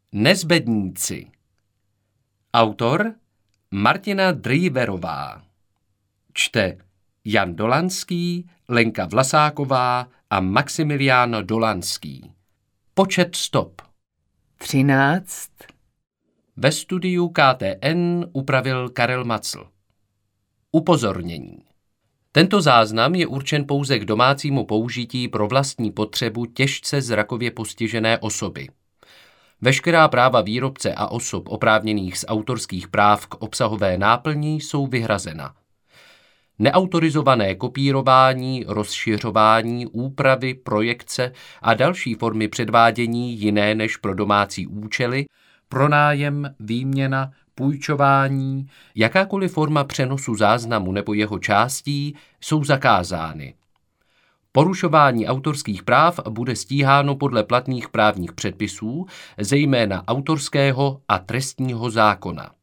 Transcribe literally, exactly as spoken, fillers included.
Nezbedníci. Autor Martina Drýverová. Čte Jan Dolanský, Lenka Vlasáková a Maximilián Dolanský. Počet stop. Třináct. Ve studiu K T N upravil Karel Macl. Upozornění. Tento záznam je určen pouze k domácímu použití pro vlastní potřebu těžce zrakově postižené osoby. Veškerá práva výrobce a osob oprávněných z autorských práv k obsahové náplni jsou vyhrazena. Neautorizované kopírování, rozšiřování, úpravy, projekce a další formy předvádění jiné než pro domácí účely, pronájem, výměna, půjčování, jakákoliv forma přenosu záznamu nebo jeho částí jsou zakázány. Porušování autorských práv bude stíháno podle platných právních předpisů, zejména autorského a trestního zákona.